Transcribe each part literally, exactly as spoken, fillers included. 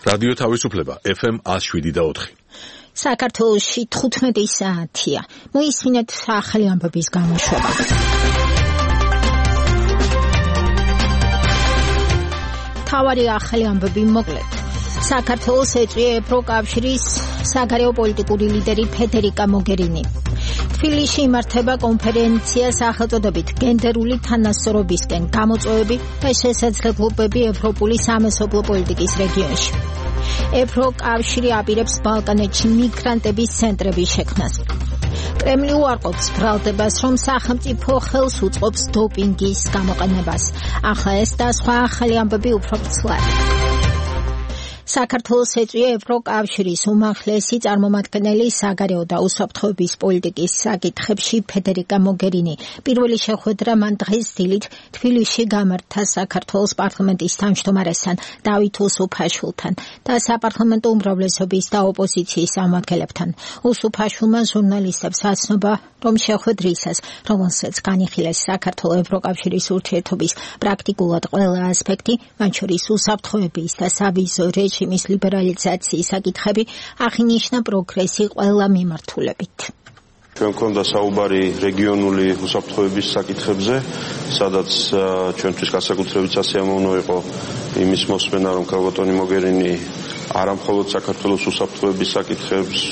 რადიო თავისუფლება ეფ ემ one oh seven და four. საქართველოში თხუთმეტი საათია. მოისმინეთ ახალი ამბების გამოშვება. თავარი ახალი ამბები მოკლედ. საქართველოს ეწვია ევროკავშირის საგარეო პოლიტიკური ლიდერი ფედერიკა მოგერინი. თბილისში იმართება კონფერენცია სახელწოდებით გენდერული თანასწორობისკენ გამოწვევები და შესაძლებლობები ევროპული სამეზობლო პოლიტიკის რეგიონში. ევროკავშირი აპირებს ბალკანეთში მიგრანტების ცენტრების შექმნას. კრემლი უარყოფს ბრალდებას, რომ სახელმწიფო ხელს უწყობს დოპინგის გამოყენებას. ახლა ეს და სხვა ახალი ამბები უფრო ვრცლად. საქართველოს ეწვია ევროკავშირის უმაღლესი წარმომადგენელი საგარეო და უსაფრთხოების პოლიტიკის საკითხებში ფედერიკა მოგერინი. პირველი შეხვედრა მან დღეს დილით თბილისში გამართა საქართველოს პარლამენტის თავმჯდომარესთან დავით უსუფაშვილთან და საპარლამენტო უმრავლესობის და ოპოზიციის წარმომადგენლებთან. უსუფაშვილმა ჟურნალისტებს აცნობა, რომ შეხვედრისას, რომელსაც განიხილეს საქართველოს ევროკავშირის ურთიერთობის პრაქტიკულად ყველა ასპექტი, მათ შორის უსაფრთხოების და სავიზო რეჟიმის ლიბერალიზაციის საკითხები, აღინიშნა პროგრესი ყველა მიმართულებით. ჩვენ გვქონდა საუბარი რეგიონული უსაფრთხოების საკითხებზე, სადაც ჩვენთვის განსაკუთრებით სასიამოვნო იყო იმის მოსმენა, რომ ქალბატონი მოგერინი არა მხოლოდ საქართველოს უსაფრთხოების საკითხებს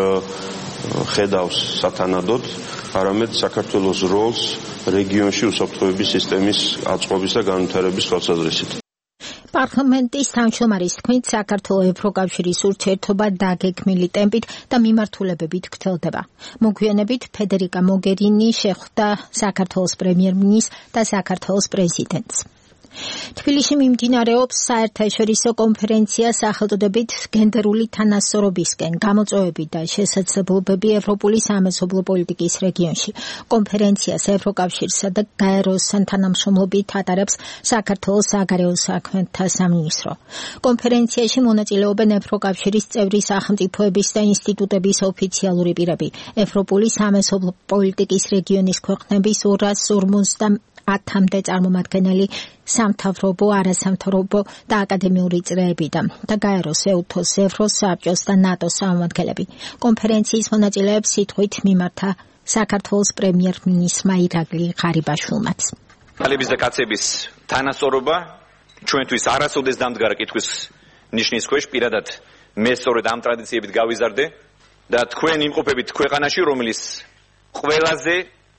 ხედავს სათანადოდ, არამედ საქართველოს როლს რეგიონში უსაფრთხოების სისტემის აწყობის და განვითარების თვალსაზრისით. პარლამენტის თავმჯდომარის თქმით, საქართველოს ევროკავშირის ურთიერთობა დაგეგმილი ტემპით და მიმართულებებით გრძელდება. მოგვიანებით ფედერიკა მოგერინი შეხვდა საქართველოს პრემიერ-მინისტრს და საქართველოს პრეზიდენტს. თბილისში მიმდინარეობს საერთაშორისო კონფერენცია სახელწოდებით გენდერული თანასწორობისკენ გამოწვევები და შესაძლებლობები ევროპული სამეზობლო პოლიტიკის რეგიონში. კონფერენციას ევროკავშირსა და გაეროსთან თანამშრომლობით ატარებს საქართველოს საგარეო საქმეთა სამინისტრო. კონფერენციაში მონაწილეობენ ევროკავშირის წევრი სახელმწიფოების და ინსტიტუტების ოფიციალური პირები, ევროპული სამეზობლო პოლიტიკის რეგიონის ქვეყნების ორას ორმოცდაათამდე წარმომადგენელი, სამთავრობო, არასამთავრობო და აკადემიური წრეებიდან და გაეროს, ეუთოს, ევროს საბჭოს და ნატოს წარმომადგენლები. კონფერენციის მონაწილეებს სიტყვით მიმართა საქართველოს პრემიერ-მინისტრმა ირაკლი ღარიბაშვილმაც. ქალების და კაცების თანასწორობა ჩვენთვის არასოდეს დამდგარა კითხვის ნიშნის ქვეშ. პირადად მე სწორედ ამ ტრადიციებით გავიზარდე და თქვენ იმყოფებით ქვეყანაში, რომელიც ყველაზე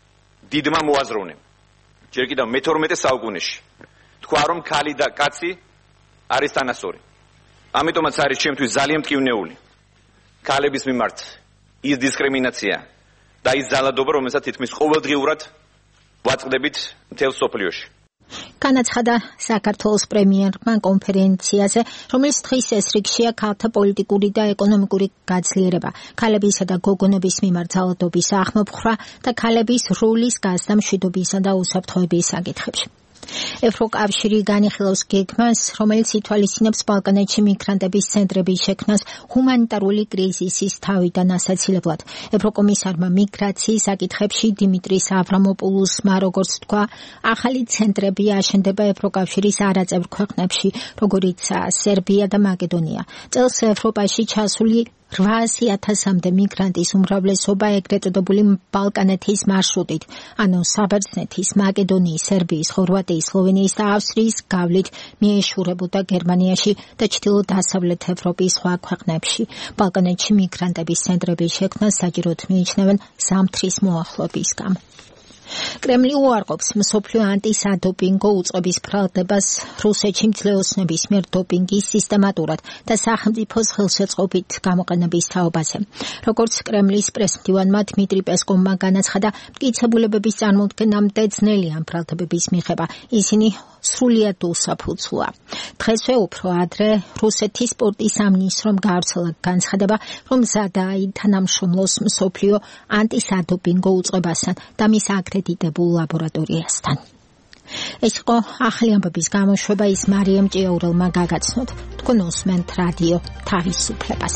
დიდმა მოაზროვნემ ჯერ კიდევ მეთორმეტე საუკუნეში თქვა, რომ ქალი და კაცი არის თანასწორი. ამიტომაც არის ჩემთვის ძალიან მტკივნეული ქალების მიმართ ის დისკრიმინაცია და ის ძალადობა, რომელსაც თითქმის ყოველდღიურად ვაწყდებით მთელ სოფლიოში. განაცხადა საქართველოს პრემიერმა კონფერენციაზე, რომელიც დღის ეს რიგშია ქალთა პოლიტიკური და ეკონომიკური გაძლიერება, ქალებისა და გოგონების მიმართ ძალადობის აღმოფხვრა და ქალების როლის გაზრდა მშვიდობისა და უსაფრთხოების საკითხებში. ევროკავშირი განიხილავს გეგმას, რომელიც ითვალისწინებს ბალკანეთში მიგრანტების ცენტრების შექმნას ჰუმანიტარული კრიზისის თავიდან ასაცილებლად. ევროკომისარმა მიგრაციის საკითხებში დიმიტრის ავრამოპულუსმა როგორც თქვა, ახალი ცენტრები აშენდება ევროკავშირის არაწევრ ქვეყნებში, როგორიცაა სერბია და მაკედონია. წელს ევროპაში ჩასული რვაასი ათასამდე მიგრანტის უმრავლესობა ეგრეთ წოდებული ბალკანეთის მარშრუტით, ანუ საბერძნეთის, მაკედონიის, სერბიის, ხორვატიის, სლოვენიის და ავსტრიის გავლით მიეშურებოდა გერმანიაში და ჩრდილო-დასავლეთ ევროპის სხვა ქვეყნებში. ბალკანეთში მიგრანტების ცენტრების შექმნას საჭიროდ მიიჩნევენ ზამთრის მოახლოების გამო. კრემლი უარყოფს მსოფლიო ანტისადოპინგო უწყების ბრალდებას რუსეთში მძლეოსნების მიერ დოპინგის სისტემატურად და სახელმწიფოს ხელშეწყობით გამოყენების თაობაზე. როგორც კრემლის პრესმდივანმა დმიტრი პესკოვმა განაცხადა, მტკიცებულებების წარმოქმნამდე ძნელია ბრალდებების მიღება. ისინი სრულიად უსაფუძვლა. დღესვე უფრო ადრე რუსეთის სპორტის სამინისტრომ გაავრცელა განცხადება, რომ მზადაა თანამშრომლოს მსოფლიო ანტისადოპინგო უწყებასთან და მის აკრედიტებულ ლაბორატორიასთან. ეს იყო ახალი ამბების გამოშვება, ის მარიამ ჭიაურელმა გაგაცნოთ. თქვენ უსმენთ რადიო თავისუფლებას.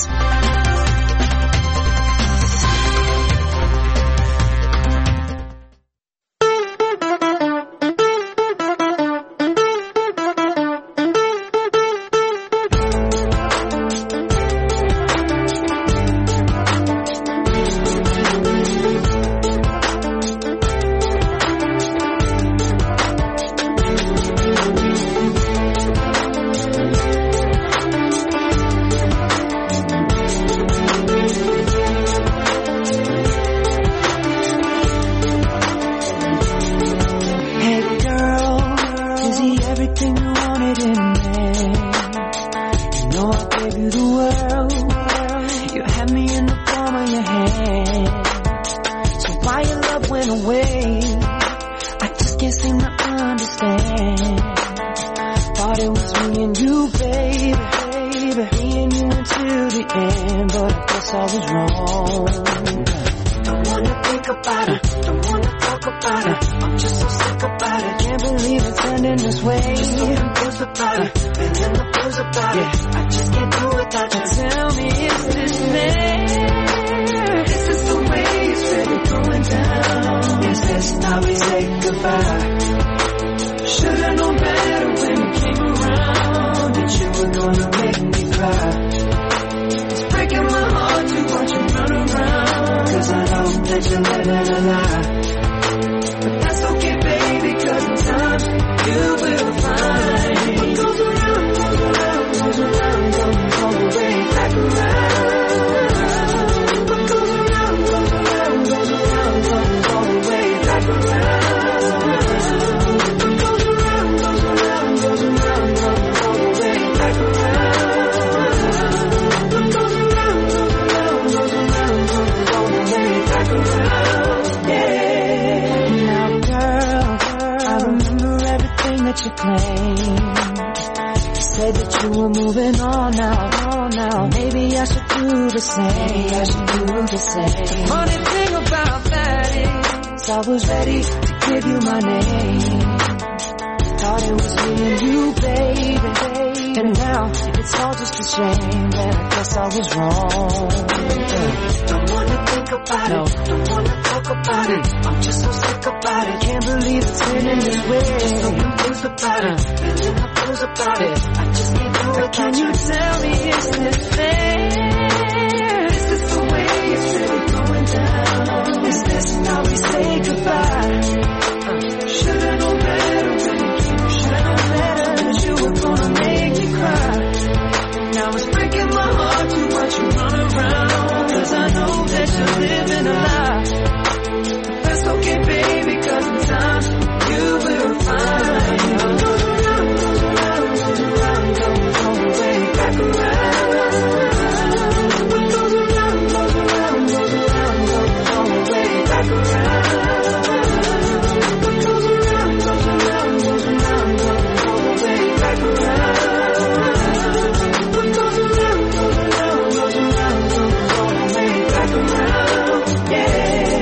I just can't seem to understand. Thought it was me and you, baby, baby, me and you until the end, but I guess I was wrong. Don't wanna think about it, don't wanna talk about it. I'm just so sick about it. Can't believe it's ending this way. Just so confused about it, feeling the blues about it. I just can't do without you. Tell me, is this fair? Is this the way it's really going down? Is this how we say goodbye? Should've known better when you came around that you were gonna make me cry. It's breaking my heart to watch you run around, cause I know that you're living a lie. But that's okay, baby, cause in time you will find what goes around, goes around, goes around, don't go away, back around. What goes around, goes around, goes around, don't go away, back around. That you claimed. You said that you were moving on now, on now. Maybe I should do the same. Maybe I should do the same. The funny thing about that is, I was ready to give you my name. Thought it was me and you, baby, baby. And now it's all just a shame that I guess I was wrong. Yeah. Don't wanna think about no. it, don't wanna talk about it. I'm just so sick about it. Can't believe it's ending this way. Just so confused about it, feeling the blues about it. I just can't do it. Can you tell me, is this fair? Is this the way it's really going down? Is this how we say goodbye? Uh, should've known better when you came. Should've known better that you were gonna make me cry. Now it's breaking my heart to watch you run around, cause I know that you're living a lie. That's okay, baby, cause in time you will find what goes around, goes around, goes around, don't go away, back around. What goes around, goes around, goes around, don't go away, back around. What goes around, goes around, goes around, don't go away, back around. What goes around, goes around, goes around, don't go away, back around. Yeah.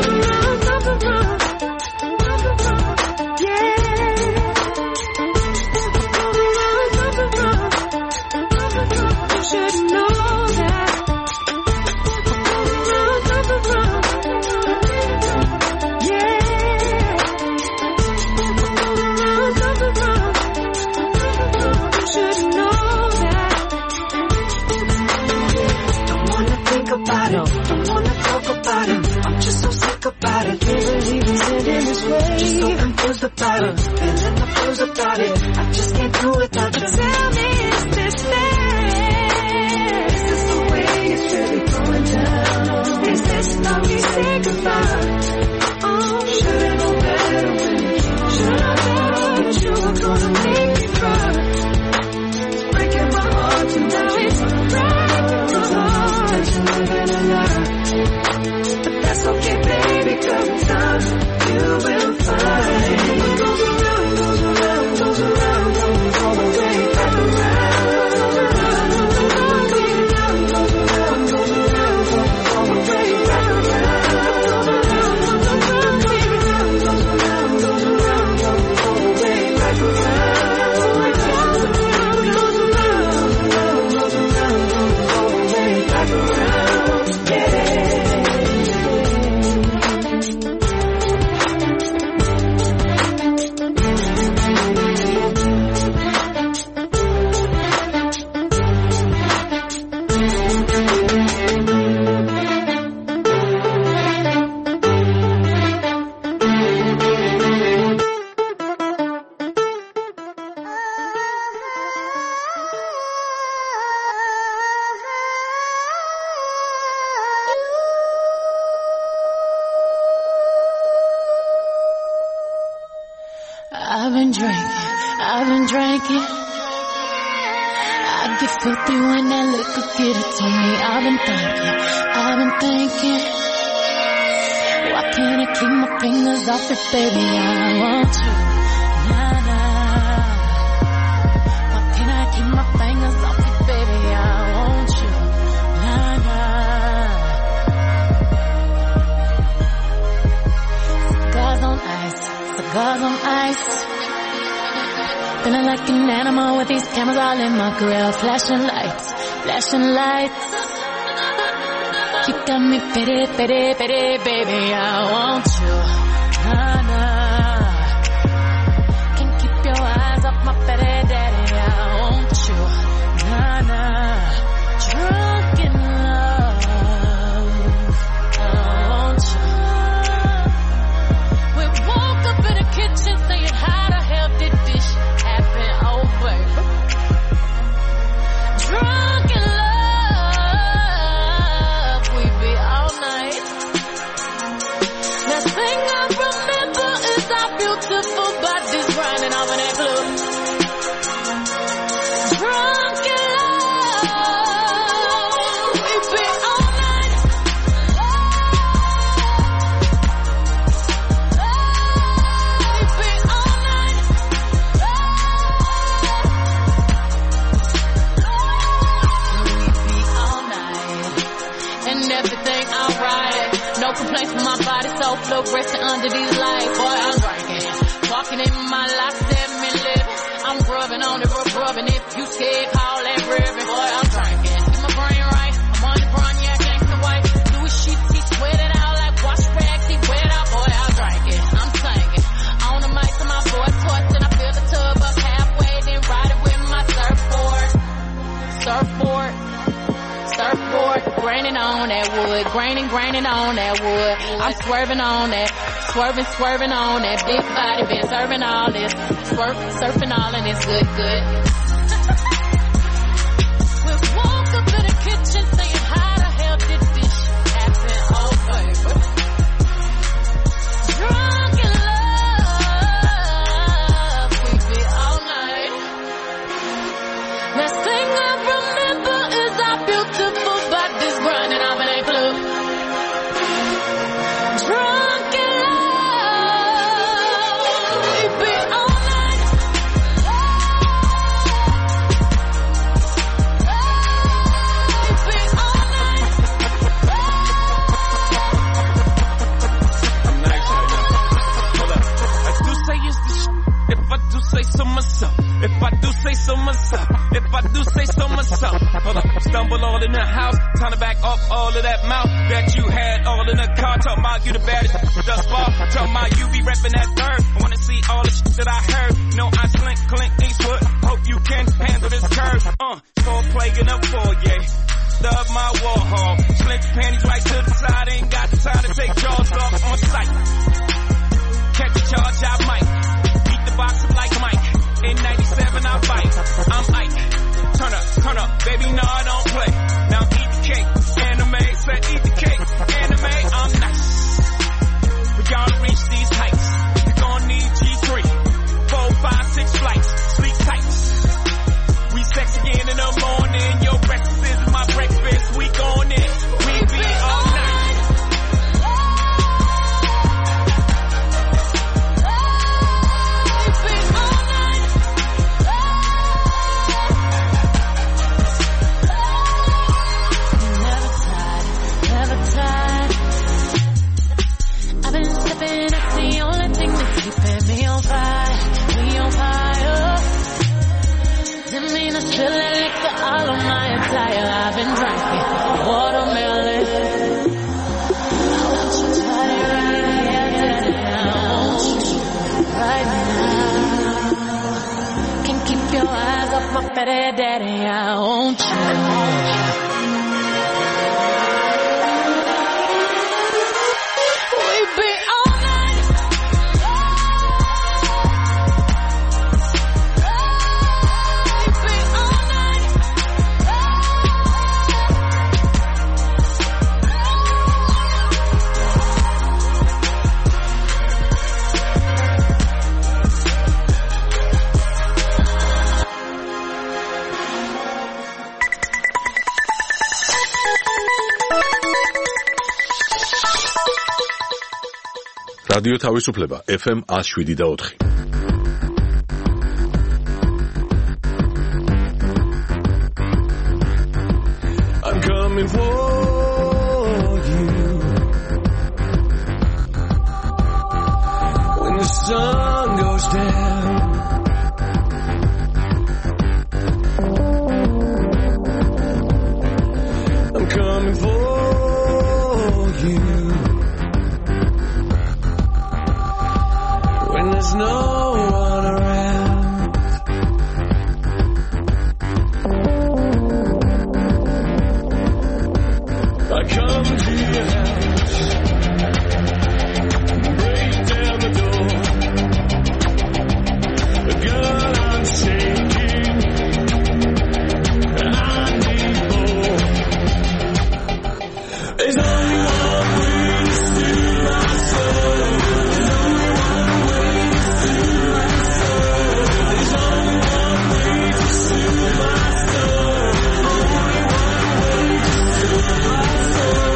About it, feeling the blues about it. I just can't do it without you. Tell me, is this fair? Is this the way it's really going down? Is this how we say goodbye? Oh, should've known better when you came. Should've known that you were gonna make me cry. It's breaking my heart to now. It's breaking my heart that you're living a lie. But that's okay, baby, cause in time you will find. What goes around, goes around, goes around, don't go away, back around. What goes around, goes around, goes around, don't go away, back around. What goes around, goes around, goes around, don't go away, back around. What goes around, goes around, goes around, don't go away, back around. Yeah. I've been drinking, I've been drinking. I get filthy when that liquor get it to me. I've been thinking, I've been thinking. Why can't I keep my fingers off it, baby? I want you. Nah, nah. Why can't I keep my fingers off it, baby? I want you. Nah, nah. Cigars on ice, cigars on ice. Feeling like an animal with these cameras all in my grill. Flashing lights, flashing lights. You got me pity, pity, pity, baby, I want you. Nah, nah. Can't keep your eyes off my pity, daddy, I want you. Nah, nah. Drunk in love, I want you. We woke up in the kitchen saying, how the hell did this happen? Oh, baby. Drunk in love. Beautiful bodies running off in that club. Drunk in love, we be all night. We be all night. We be all night. And everything alright. No complaints from my body, so fluorescent under these lights. Boy, I'm drinking. Walking in my life, let me live. I'm grubbing on it, bro, grubbing. If you scared, call that ribbon. Boy, I'm drinking. Get my brain right. I'm on the brown, yeah, gangsta white. Louis sheets, he sweat it out like wash rags. He wet out, boy, I'm drinking. I'm singing. On the mic to my voice torch, and I fill the tub up halfway, then ride it with my surfboard. Surfboard. Surfboard, graining on that wood, graining, graining on that wood. I'm swerving on that, swerving, swerving on that big body, been serving all this, swerve, surfing all and it's good, good. We woke up in the kitchen saying, how the hell did this happen? Oh, baby. Drunk in love, we be all night. Last thing I remember is our beautiful bodies running off in that club. Drunk in love, we be all night. We be all night. I'm nice right now. Hold up. I do say it's the sh- if I do say so myself. If I do say so myself. If I do say so myself. Hold up. Stumble all in the house. Time to back off all of that mouth that you had all in the car. Talking about you the baddest thus far. Talking about you be repping that third. I wanna see all the shit that I heard. No, I slink, Clint Eastwood. Hope you can handle this curve. Uh, so plaguing up for yeah. Stub my Warhol. Slink your panties right to the side. Ain't got the time to take jaws off on sight. Catch a charge, I might. Beat the box up like Mike. In ninety-seven, I bite. I'm Ike. Turn up, turn up, baby, no, I don't play. Now eat the cake, anime, said eat the cake, anime, I'm nice. For y'all to reach these heights, you're gonna need G three, four, five, six flights, sleep tight. We sex again in the morning, your breakfast is my breakfast, we going in, we be all night. Spilling liquor all on my attire. I've been drinking watermelon. I want you body right now. I want you right now. Can't keep your eyes off my fatty daddy. I want you. We be all night. რადიო თავისუფლება ეფ ემ one oh seven და four. I'm coming for you when the sun goes down. I'm coming for you when there's no one around. I come to your house, break down the door. Girl, I'm shaking, I need more. There's only one way to steal my soul. There's only one way to steal my soul. There's only one way to steal my soul. Only one way to steal my soul.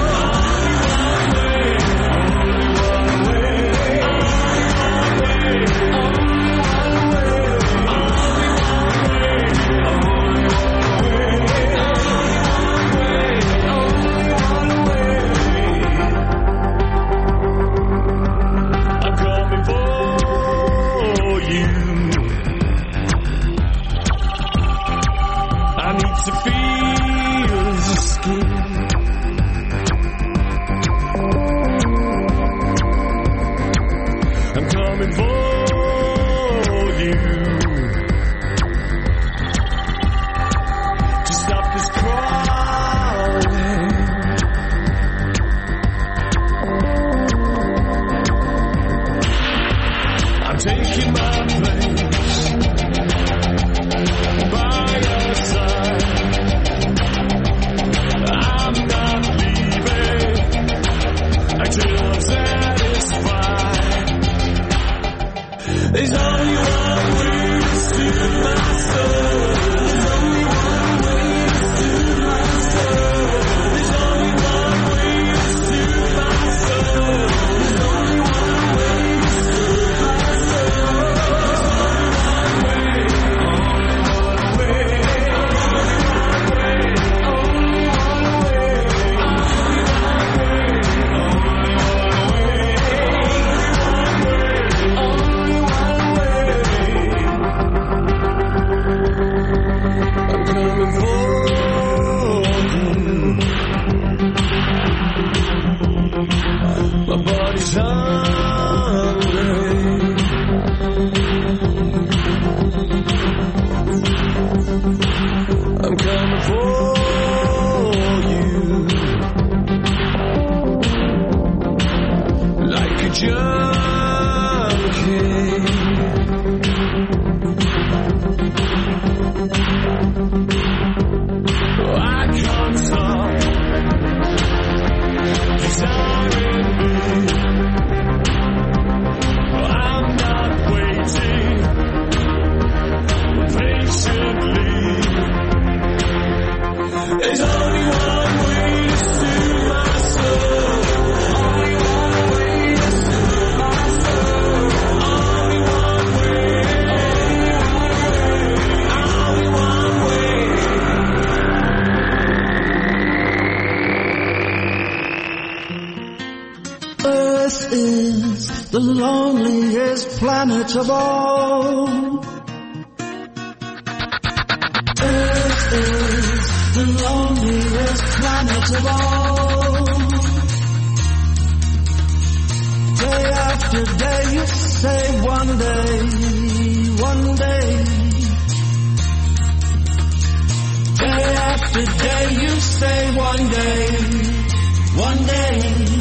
Of all, Earth is the loneliest planet of all. Day after day you say one day, one day. Day after day you say one day, one day.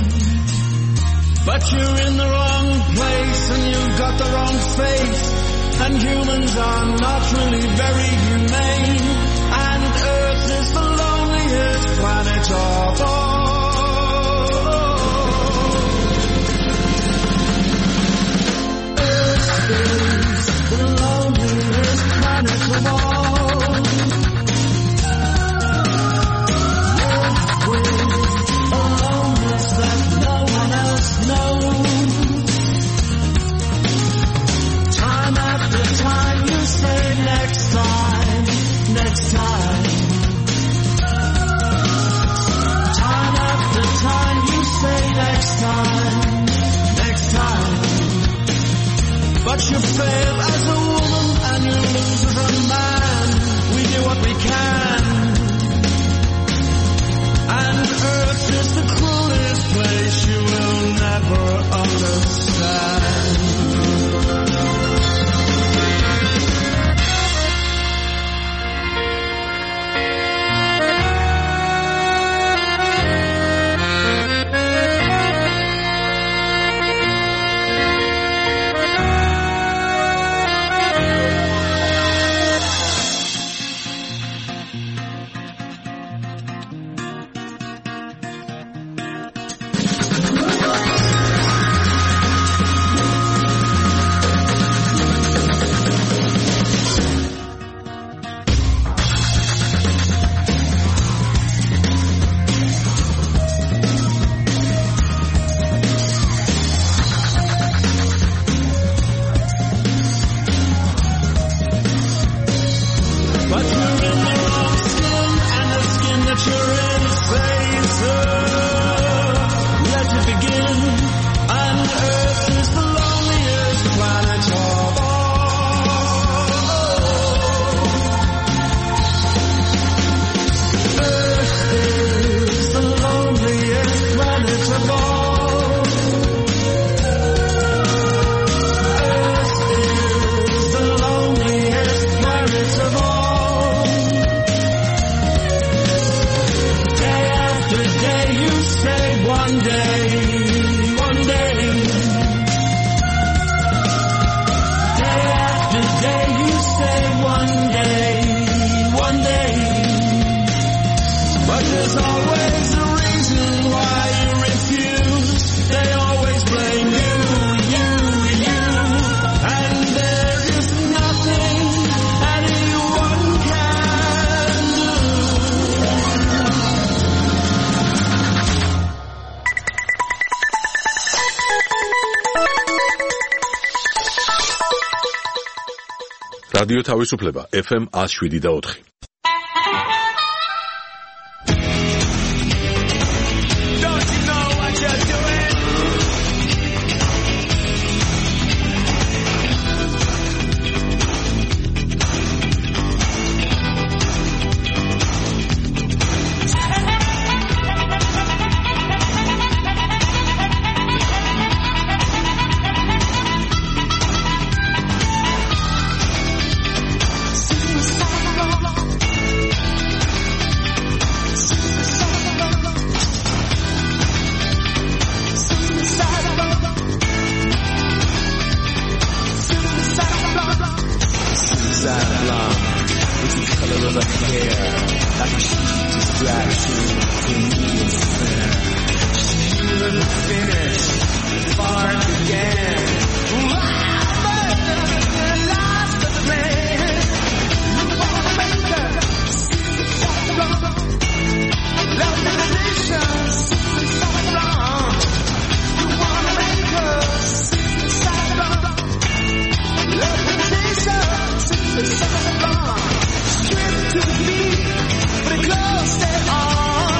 But you're in the wrong place and you've got the wrong face, and humans are not really very humane, and Earth is the loneliest planet of all. Earth is the loneliest planet of all. Earth is a loneliness that no one else knows. you fail as a woman and you lose as a man. We do what we can. And Earth is the cruelest place you will never understand. რადიო თავისუფლება ეფ ემ one oh seven და four.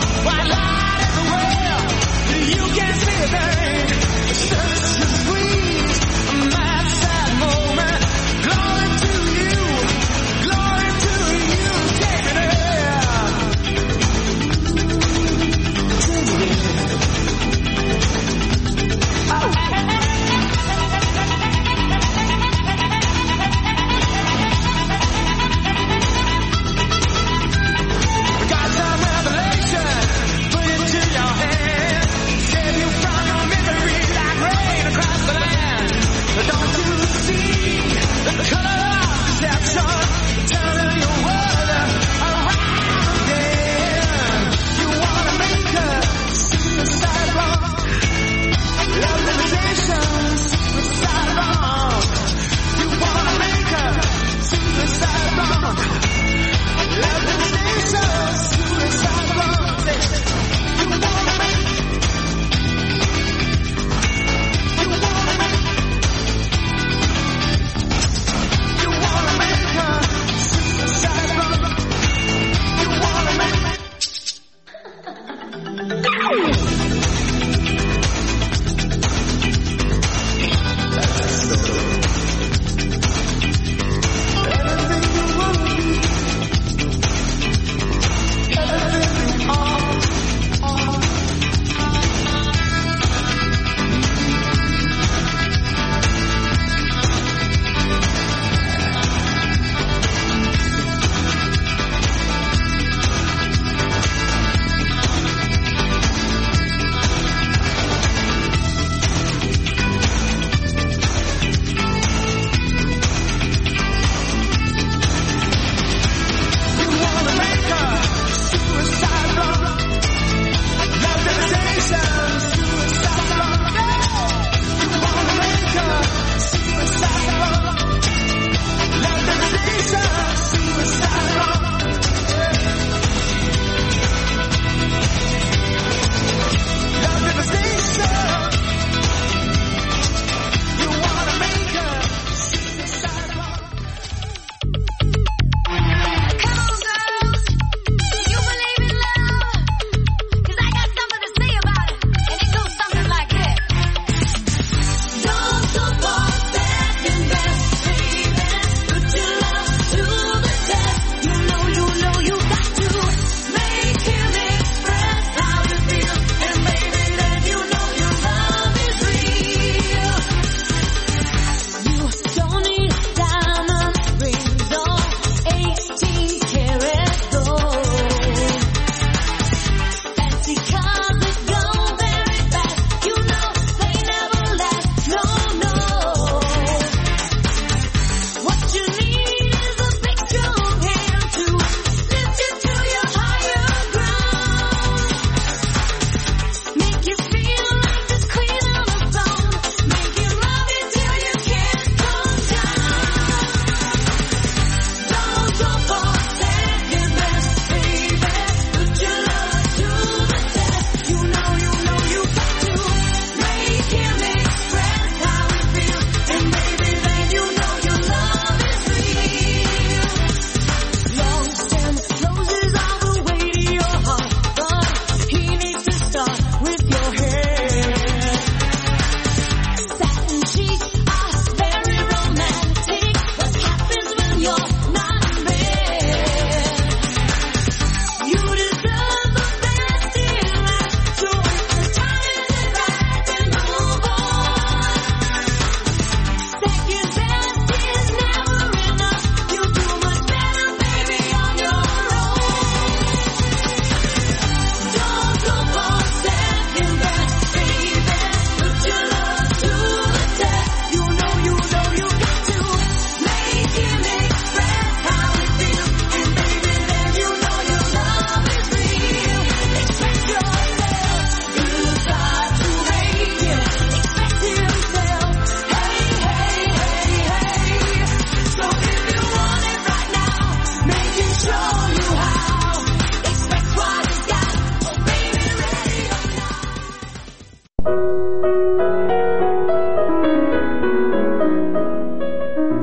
You can't see a thing. The surface is green.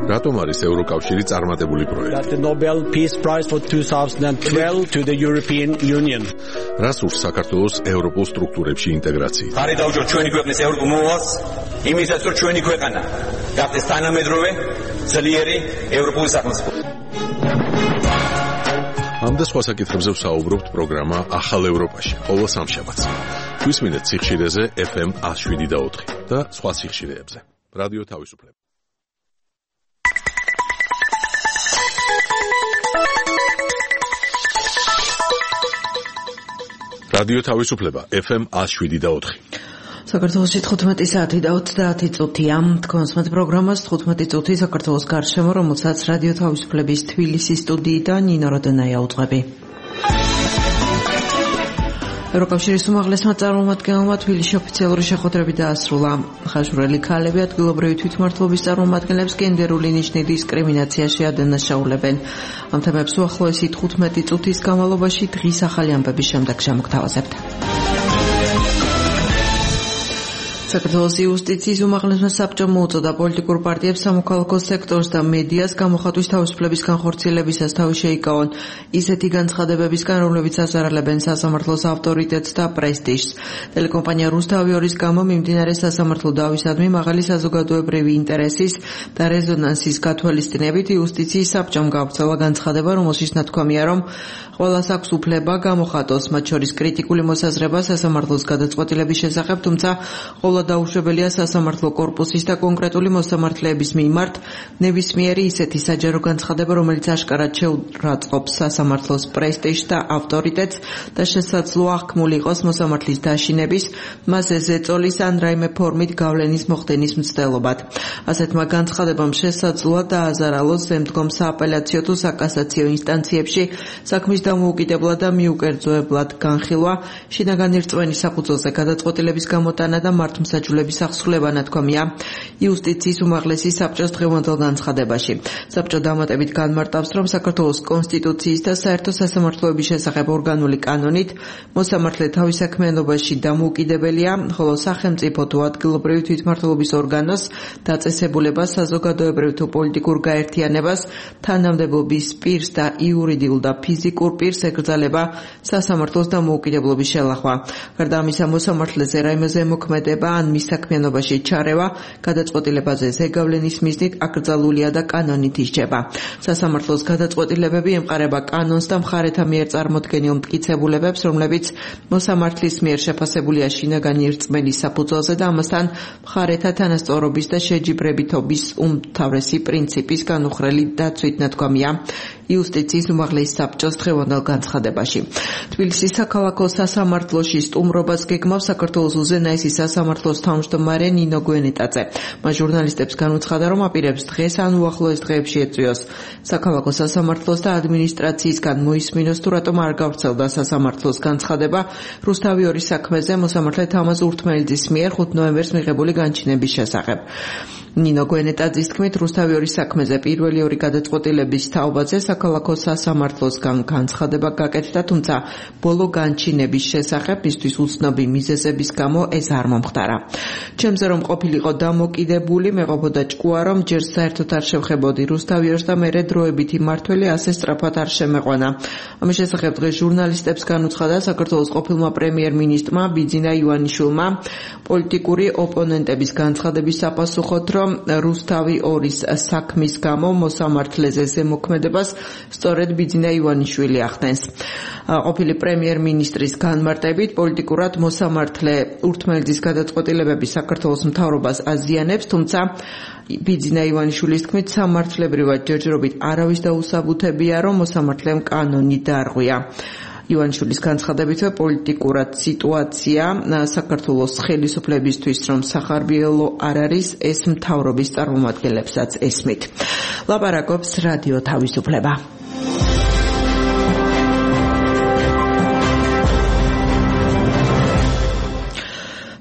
რატომ არის ევროკავშირი წარმატებული პროექტი? The Nobel Peace Prize for twenty twelve to the European Union. რას ურს საქართველოს ევროპულ სტრუქტურებში ინტეგრაცია? ხარი დავუჯოთ ჩვენი ქვეყნის ევროპულ მოვალს, იმისაც რომ ჩვენი ქვეყანა გახდეს თანამედროვე, ძლიერი ევროპული სახელმწიფო. ამ და სხვა საკითხებზე ვსაუბრობთ პროგრამა ახალ ევროპაში, ყოველ სამშაბათს. გვისმინეთ სიხშირეზე F M one oh seven და four და სხვა სიხშირეებზე. რადიო თავისუფლება. რადიო თავისუფლება F M one oh seven და four. საქართველოში თხუთმეტი საათი და ოცდაათი წუთია. თქვენს პროგრამას თხუთმეტი წუთი საქართველოს გარშემო, რომელსაც რადიო თავისუფლების თბილისის სტუდიიდან ნინო როდონაია უძღვები. ევროკავშირის უმაღლესმა წარმომადგენელმა თბილისში ოფიციალური შეხვედრები დაასრულა. ხაშურელი ქალები ადგილობრივი თვითმმართველობის წარმომადგენლებს გენდერული ნიშნით დისკრიმინაციაში ადანაშაულებენ. ამ თემებს უახლოესი თხუთმეტი წუთის განმავლობაში დღის ახალი ამბების შემდეგ შემოგთავაზებთ. საქართველოს იუსტიციის უმაღლესმა საბჭომ მოუწოდა პოლიტიკურ პარტიებს, სამოქალაქო სექტორს და მედიას გამოხატვის თავისუფლების განხორციელებისას თავი შეიკავონ ისეთი განცხადებებისგან, რომლებიც აზარალებენ სასამართლოს ავტორიტეტს და პრესტიჟს. ტელეკომპანია რუსთავი ორის გამო მიმდინარე სასამართლო დავისადმი მაღალი საზოგადოებრივი ინტერესის და რეზონანსის გათვალისწინებით იუსტიციის საბჭომ გავრცელა განცხადება, რომელშიც ნათქვამია, რომ ყველას აქვს უფლება გამოხატოს, მათ შორის კრიტიკული მოსაზრება სასამართლოს გადაწყვეტილების შესახებ, თუმცა ყოველ დაუშვებელია სასამართლო კორპუსის და კონკრეტული მოსამართლეების მიმართ ნებისმიერი ისეთი საჯარო განცხადება, რომელიც აშკარად შეურაცხყოფს სასამართლოს პრესტიჟს და ავტორიტეტს და შესაძლოა აღქმული იყოს მოსამართლის დაშინების, მასზე ზეწოლის ან რაიმე ფორმით გავლენის მოხდენის მცდელობად. ასეთმა განცხადებამ შესაძლოა დააზარალოს ზემდგომ სააპელაციო თუ საკასაციო ინსტანციებში საქმის დამოუკიდებლად და მიუკერძოებლად განხილვა, შინაგანი რწმენის საფუძველზე გადაწყვეტილების გამოტანა და მართლმსაჯულების აღსრულება, ნათქვამია იუსტიციის უმაღლესი საბჭოს დღევანდელ განცხადებაში. საბჭო დამატებით განმარტავს, რომ საქართველოს კონსტიტუციის და საერთო სასამართლოების შესახებ ორგანული კანონით მოსამართლე თავის საქმიანობაში დამოუკიდებელია, ხოლო სახელმწიფო თუ ადგილობრივი თვითმმართველობის ორგანოს დაწესებულებას, საზოგადოებრივ თუ პოლიტიკურ გაერთიანებას, თანამდებობის პირს და იურიდიულ და ფიზიკურ პირს ეკრძალება სასამართლოს დამოუკიდებლობის შელახვა. გარდა ამისა, მოსამართლეზე რაიმე ზემოქმედება ან მის საქმიანობაში ჩარევა გადაწყვეტილებაზე ზეგავლენის მიზნით აკრძალულია და კანონით ისჯება. სასამართლოს გადაწყვეტილებები ემყარება კანონს და მხარეთა მიერ წარმოდგენილ მტკიცებულებებს, რომლებიც მოსამართლის მიერ შეფასებულია შინაგანი რწმენის საფუძველზე და ამასთან მხარეთა თანასწორობის და შეჯიბრებითობის უმთავრესი პრინციპის განუხრელი დაცვით, ნათქვამია იუსტიციის უმაღლესი საბჭოს დღევანდელ განცხადებაში. თბილისის საქალაქო სასამართლოში სტუმრობას გეგმავს საქართველოს უზენაესი სასამართლოს თავმჯდომარე ნინო გვენეტაძე. მას ჟურნალისტებს განუცხადა, რომ აპირებს დღეს ან უახლოეს დღეებში ეწვიოს საქალაქო სასამართლოს და ადმინისტრაციისგან მოისმინოს, თუ რატომ არ გავრცელდა სასამართლოს განცხადება რუსთავი ორის საქმეზე მოსამართლე თამაზ ურთმელიძის მიერ ხუთი ნოემბერს მიღებული განჩინების შესახებ. ნინო გვენეტაძის თქმით, რუსთავი ორის საქმეზე პირველი ორი გადაწყვეტილების თაობაზე საქალაქო სასამართლოსგან განცხადება გაკეთდა, თუმცა ბოლო განჩინების შესახებ მისთვის უცნობი მიზეზების გამო ეს არ მომხდარა. ჩემზე რომ ყოფილიყო დამოკიდებული, მეყოფოდა ჭკუა, რომ ჯერ საერთოდ არ შევხებოდი რუსთავი ორს და მერე დროებითი მმართველი ასე სწრაფად არ შემეყვანა. ამის შესახებ დღეს ჟურნალისტებს განუცხადა საქართველოს ყოფილმა პრემიერ-მინისტრმა ბიძინა ივანიშვილმა პოლიტიკური ოპონენტების განცხადების საპასუხოდ, რომ რუსთავი ორის საქმის გამო მოსამართლეზე ზემოქმედებას სწორედ ბიძინა ივანიშვილი ახდენს. ყოფილი პრემიერ-მინისტრის განმარტებით, პოლიტიკურად მოსამართლე ურთმელიძის გადაწყვეტილებები საქართველოს მთავრობას აზიანებს, თუმცა ბიძინა ივანიშვილის თქმით, სამართლებრივად ჯერჯერობით არავის დაუსაბუთებია, რომ მოსამართლემ კანონი დაარღვია. ივანიშვილის განცხადებითვე პოლიტიკურად სიტუაცია საქართველოს ხელისუფლებისთვის რომ სახარბიელო არ არის, ეს მთავრობის წარმომადგენლებსაც ესმით. ლაპარაკობს რადიო თავისუფლება.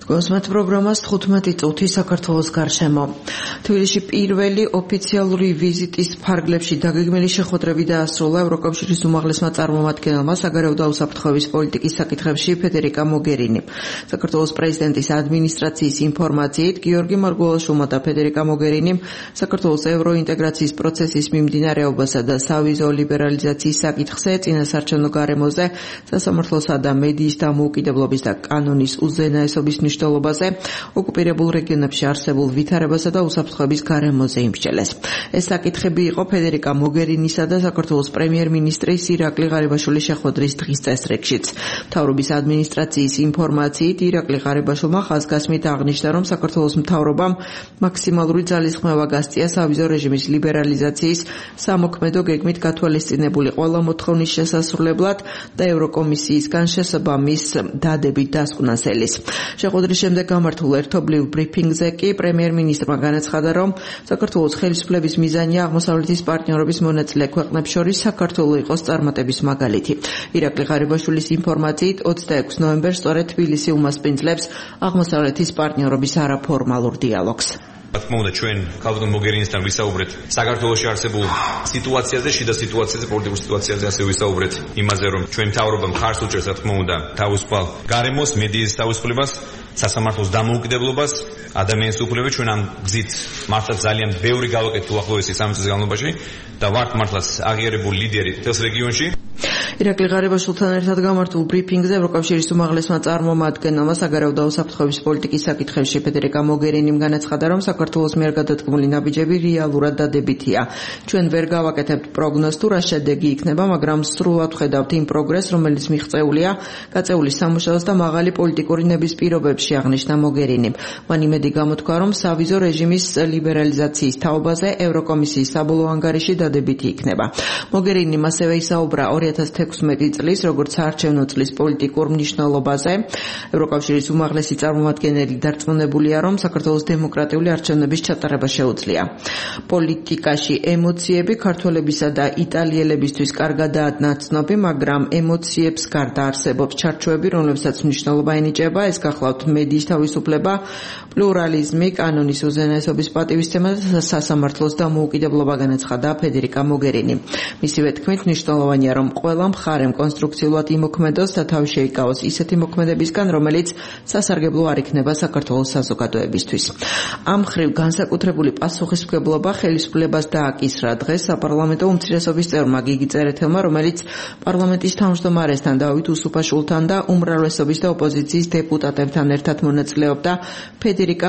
გოსმეთ პროგრამას თხუთმეტი წუთი საქართველოს გარშემო. თბილისში პირველი ოფიციალური ვიზიტის ფარგლებში დაგეგმილი შეხვედრები დაასრულა ევროკავშირის უმაღლესმა წარმომადგენელმა საგარეო და უსაფრთხოების პოლიტიკის საკითხებში ფედერიკა მოგერინი. საქართველოს პრეზიდენტის ადმინისტრაციის ინფორმაციით გიორგი მარგველაშვილმა და ფედერიკა მოგერინიმ საქართველოს ევროინტეგრაციის პროცესის მიმდინარეობასა და სავიზო ლიბერალიზაციის საკითხზე, წინასარჩევნო გარემოზე, სასამართლოსა და მედიის დამოუკიდებლობის და კანონის უზენაესობის მნიშვნელობაზე, ოკუპირებულ რეგიონებში არსებულ ვითარებასა და უსაფრთხოების გარემოზე იმსჯელეს. ეს საკითხები იყო ფედერიკა მოგერინისა და საქართველოს პრემიერ-მინისტრის ირაკლი ღარიბაშვილის შეხვედრის დღის წესრიგშიც. მთავრობის ადმინისტრაციის ინფორმაციით ირაკლი ღარიბაშვილმა ხაზგასმით აღნიშნა, რომ საქართველოს მთავრობამ მაქსიმალური ძალისხმევა გასწია სავიზო რეჟიმის ლიბერალიზაციის სამოქმედო გეგმით გათვალისწინებული ყველა მოთხოვნის შესასრულებლად და ევროკომისიისგან შესაბამის დადებით დასკვნას ელის. შეხვედრის შემდეგ გამართულ ერთობლივ ბრიფინგზე კი პრემიერ-მინისტრმა განაცხადა, რომ საქართველოს ხელისუფლების მიზანია აღმოსავლეთის პარტნიორობის მონაწილე ქვეყნებს შორის საქართველო იყოს წარმატების მაგალითი. ირაკლი ღარიბაშვილის ინფორმაციით ოცდაექვსი ნოემბერს სწორედ თბილისი უმასპინძლებს აღმოსავლეთის პარტნიორობის არაფორმალურ დიალოგს. თქმა უნდა, ჩვენ ქალბატონ მოგერინისთან ვისაუბრეთ საქართველოში არსებულ სიტუაციაზე, შიდა სიტუაციაზე, პოლიტიკურ სიტუაციაზე, ასე ვისაუბრეთ იმაზე, რომ ჩვენ მთავრობა მხარს უჭერს, თქმა უნდა, თავისუფალ გარემოს, მედიის თავისუფლებას, სასამართლოს დამოუკიდებლობას, ადამიანის უფლებებს. ჩვენ ამ გზით მართლაც ძალიან ბევრი გავაკეთეთ უახლოესი სამი წლის განმავლობაში და ვართ მართლაც აღიარებული ლიდერი მთელს რეგიონში. ირაკლი ღარიბაშვილთან ერთად გამართულ ბრიფინგზე ევროკავშირის უმაღლესმა წარმომადგენელმა საგარეო და უსაფრთხოების პოლიტიკის საკითხებში ფედერიკა მოგერინიმ განაცხადა, რომ საქართველოს მიერ გადადგმული ნაბიჯები რეალურად დადებითია. ჩვენ ვერ გავაკეთებთ პროგნოზს თუ რა შედეგი იქნება, მაგრამ სრულად ვხედავთ იმ პროგრესს, რომელიც მიღწეულია გაწეული სამუშაოს და მაღალი პოლიტიკური ნების პირობებში, აღნიშნა მოგერინიმ. მან იმედი გამოთქვა, რომ სავიზო რეჟიმის ლიბერალიზაციის თაობაზე ევროკომისიის საბოლოო ანგარიში დადებითი იქნება. მოგერინიმ ასევე ისაუბრა ორი ათას თექვსმეტი წლის, როგორც საარჩევნო წლის პოლიტიკურ მნიშვნელობაზე. ევროკავშირის უმაღლესი წარმომადგენელი დარწმუნებულია, რომ საქართველოს დემოკრატიული არჩევნების ჩატარება შეუძლია. პოლიტიკაში ემოციები ქართველებისა და იტალიელებისთვის კარგადაა ნაცნობი, მაგრამ ემოციებს გარდა არსებობს ჩარჩოები, რომლებსაც მნიშვნელობა ენიჭება. ეს გახლავთ მედიის თავისუფლება, პლურალიზმი, კანონის უზენაესობის პატივისცემა და სასამართლოს დამოუკიდებლობა, განაცხადა ფედერიკა მოგერინი. მისივე თქმით, მნიშვნელოვანია, რომ ყველა მხარემ კონსტრუქციულად იმოქმედოს და თავი შეიკავოს ისეთი მოქმედებისგან, რომელიც სასარგებლო არ იქნება საქართველოს საზოგადოებისთვის. ამ მხრივ განსაკუთრებული პასუხისმგებლობა ხელისუფლებას დააკისრა დღეს საპარლამენტო უმცირესობის წევრმა გიგი წერეთელმა, რომელიც პარლამენტის თავმჯდომარესთან დავით უსუფაშვილთან და უმრავლესობის და ოპოზიციის დეპუტატებთან ერთად მონაწილეობდა ფედერიკა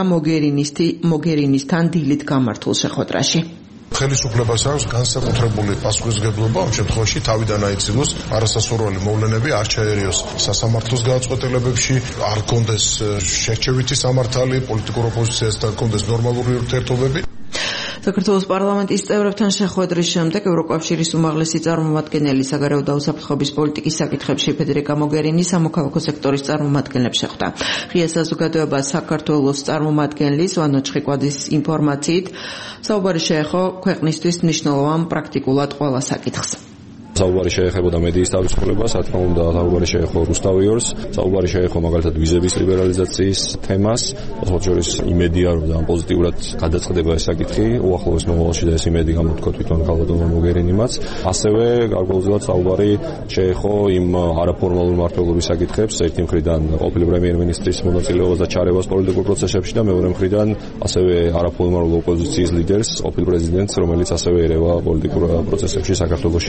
მოგერინისთან დილით გამართულ შეხვედრაში. ხელისუფლებას აქვს განსაკუთრებული პასუხისმგებლობა ამ შემთხვევაში თავიდან აიცილოს არასასურველი მოვლენები, არ ჩაერიოს სასამართლოს გადაწყვეტილებებში, არ კონდეს შერჩევითი სამართალი, პოლიტიკურ ოპოზიციასთან კონდეს ნორმალური ურთიერთობები. საქართველოს პარლამენტის წევრებთან შეხვედრის შემდეგ ევროკავშირის უმაღლესი წარმომადგენელი საგარეო და უსაფრთხოების პოლიტიკის საკითხებში ფედერიკა მოგერინი სამოქალაქო სექტორის წარმომადგენლებს შეხვდა. ღია საზოგადოება საქართველოს წარმომადგენლის ვანო ჩხიკვაძის ინფორმაციით საუბარი შეეხო ქვეყნისთვის მნიშვნელოვან პრაქტიკულად ყველა საკითხს. საუბარი შეეხებოდა მედიის თავისუფლებას, რა თქმა უნდა, საუბარი შეეხო რუსთავიორს, საუბარი შეეხო მაგალითად ვიზების ლიბერალიზაციის თემას, ოღონდ შორის იმედია, რომ ძალიან პოზიტიურად გადაწყდება ეს საკითხი, უახლოეს მომავალში და ეს იმედი გამოთქვა თვითონ ქალბატონ მოგერინიმაც. ასევე გარკვეულწილად საუბარი შეეხო იმ არაფორმალურ მმართველობის საკითხებს, ერთი მხრიდან ყოფილი პრემიერ-მინისტრის მონაწილეობას და ჩარევას პოლიტიკურ პროცესებში და მეორე მხრიდან ასევე არაფორმალურ ოპოზიციის ლიდერს, ყოფილ პრეზიდენტს, რომელიც ასევე ერევა პოლიტიკურ პროცესებში საქართველოში.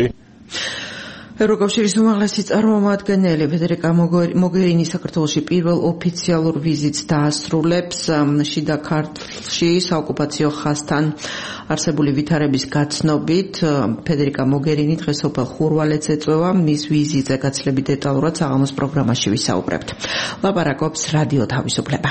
ევროკავშირის უმაღლესი წარმომადგენელი ფედერიკა მოგერინი საქართველოში პირველ ოფიციალურ ვიზიტს დაასრულებს. შიდა ქართლში საოკუპაციო ხაზთან არსებული ვითარების გაცნობით ფედერიკა მოგერინი დღეს სოფელ ხურვალეთს ეწევა. მის ვიზიტზე გაცილებით დეტალურად საღამოს პროგრამაში ვისაუბრებთ. ლაპარაკობს რადიო თავისუფლება.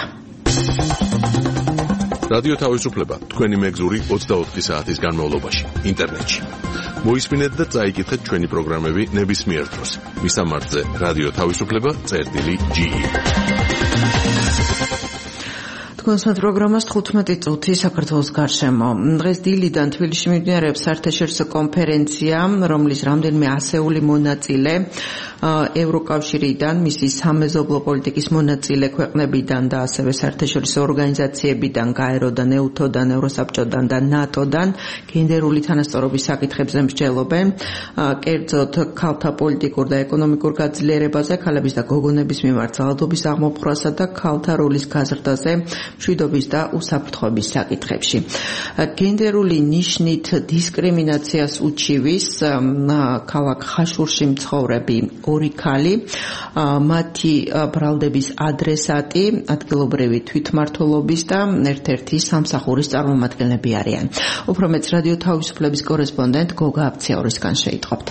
რადიო თავისუფლება თქვენი მეგზური ოცდაოთხი საათის განმავლობაში ინტერნეტში. მოისმინეთ და წაიკითხეთ ჩვენი პროგრამები ნებისმიერ დროს. მისამართზე რადიო თავისუფლება წერტილი ჯი. თქვენსმეთ პროგრამას თხუთმეტი წუთი საქართველოს გარშემო. დღეს დილიდან თბილისში მიმდინარეობს საერთაშორისო კონფერენცია, რომლის რამდენიმე ასეული მონაწილე ევროკავშირიდან, მისი სამეზობლო პოლიტიკის მონაწილე ქვეყნებიდან და ასევე საერთაშორისო ორგანიზაციებიდან, გაეროდან, ეუთოდან, ევროსაბჭოდან და ნატოდან გენდერული თანასწორობის საკითხებზე მსჯელობენ. კერძოდ ქალთა პოლიტიკურ და ეკონომიკურ გაძლიერებაზე, ქალების და გოგონების მიმართ ძალადობის აღმოფხვრასა და ქალთა როლის გაზრდაზე, მშვიდობის და უსაფრთხოების საკითხებში. გენდერული ნიშნით დისკრიმინაციას უჩივის ქალაქ ხაშურში მცხოვრები ორი ქალი, მათი ბრალდების ადრესატი ადგილობრივი თვითმმართველობის და ერთ-ერთი სამსახურის წარმომადგენლები არიან. უფრო მეც რადიო თავისუფლების კორესპონდენტ გოგა აფციაურისგან შეიტყობთ.